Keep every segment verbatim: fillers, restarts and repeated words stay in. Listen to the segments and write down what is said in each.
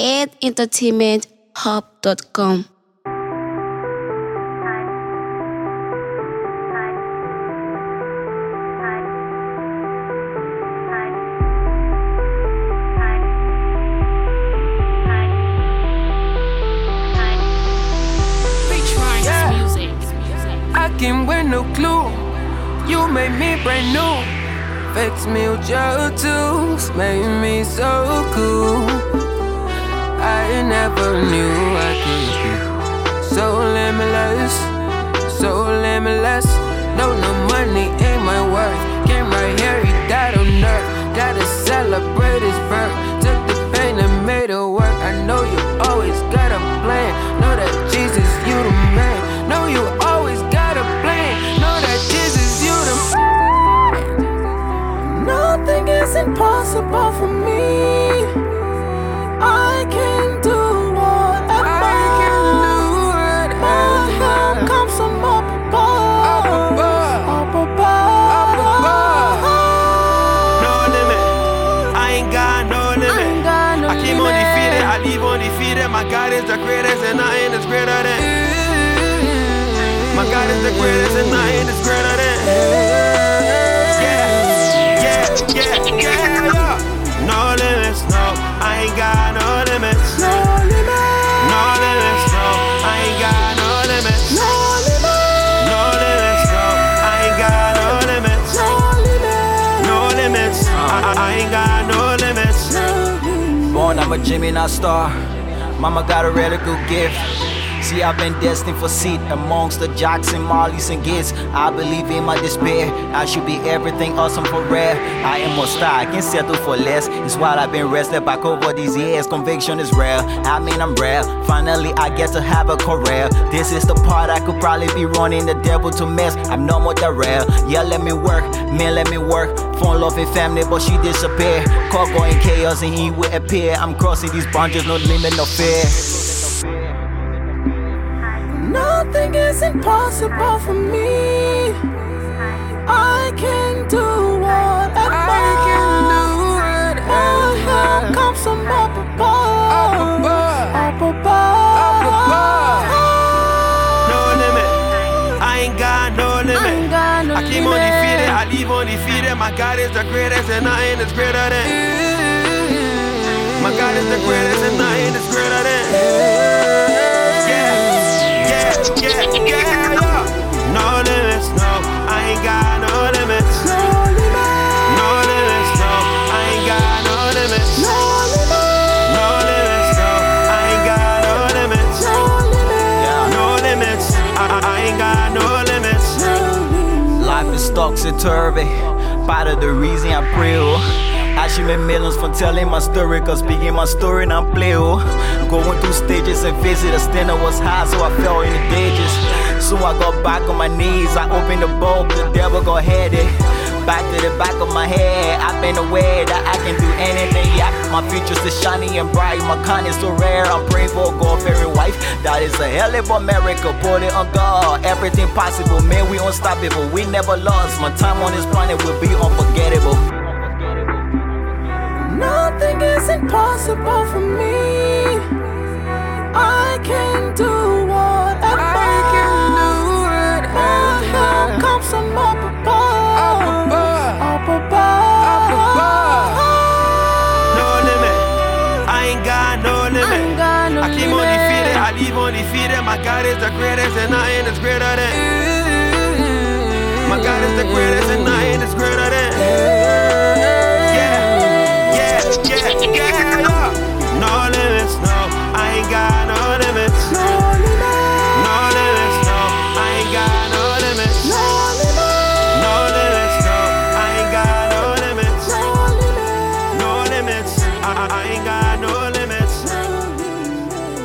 ed entertainment hub dot com. I came with no clue. You made me brand new. Fix me with your tools, made me so cool. I never knew I could be so limitless, so limitless. No, no money ain't my worth. Came right here, he died on earth. Gotta celebrate his birth. Took the pain and made it work. I know you always got a plan. Know that Jesus, you the man. Know you always got a plan. Know that Jesus, you the man. Nothing is impossible for me. I can do whatever. I can do whatever. My help comes from up above. Up above. Up above. Up above. No limit. I ain't got no limit. I ain't got no I came limit. undefeated. I leave undefeated. My God is the greatest, and nothing is greater than. My God is the greatest, and nothing is greater than. Yeah, yeah, yeah, yeah, yeah. No limits, no. I ain't got no limits. No limit. No limits, no. I ain't got no limits. No limit. No limits, no. I ain't got no limits. No limit. No limits. I, I, I ain't got no limits. Born, I'm a Gemini star. Mama got a really good gift. See, I've been destined for seat amongst the jocks and mollies and gits. I believe in my despair. I should be everything awesome for rare. I am a star, I can't settle for less. It's what I've been wrestling back over these years. Conviction is rare, I mean I'm rare. Finally I get to have a career. This is the part I could probably be running the devil to mess. I'm no more the rare. Yeah, let me work, man, let me work. Phone love and family, but she disappear. Call going chaos and he will appear. I'm crossing these boundaries, no limit, no fear. Nothing is impossible for me. I can do whatever. I can do whatever. My help comes from up above. Up above. Up above. Up above. No limit. I ain't got no limit. I ain't got no I came limit. undefeated. I leave undefeated. My God is the greatest, and nothing is greater than. My God is the greatest, and nothing is greater than. Yeah. Yeah, yeah, yeah, yeah. No limits, no. I ain't got no limits. No limit. No limits, no. I ain't got no limits. No limit. No limits, no. I ain't got no limits. No limit. No limits. I, I, I ain't got no limits. Life is topsy-turvy. Part of the reason I pray. Oh. I should make millions from telling my story, cause speaking my story and I'm play. Oh. Going through stages and visit, the standard was high, so I fell in the ditches. So I got back on my knees, I opened the book, the devil got headed. Back to the back of my head, I've been aware that I can do anything. Yeah, my future's is shiny and bright, my kind is so rare. I'm praying for a God-fearing wife. That is a hell of a miracle, put it on God. Everything possible, man, we unstoppable. We never lost, my time on this planet will be unforgettable. Nothing is impossible for me. I can do whatever. I can do whatever. My help comes from up above. Up above. Up above. Up above. No limit. I ain't got no limit. I ain't got no I came limit. undefeated. I leave undefeated. My God is the greatest, and nothing is greater than. My God is the greatest, and nothing is greater than. Yeah. Yeah, yeah, yeah, yeah. No limits, no. I ain't got no limits. No limit. No limits, no. I ain't got no limits. No limit. No limits, no. I ain't got no limits. No limit. No limits. I, I, I ain't got no limits.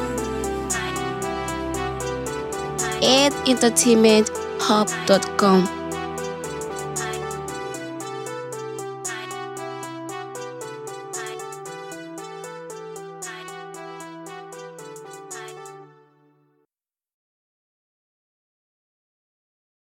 ed entertainment hub dot com.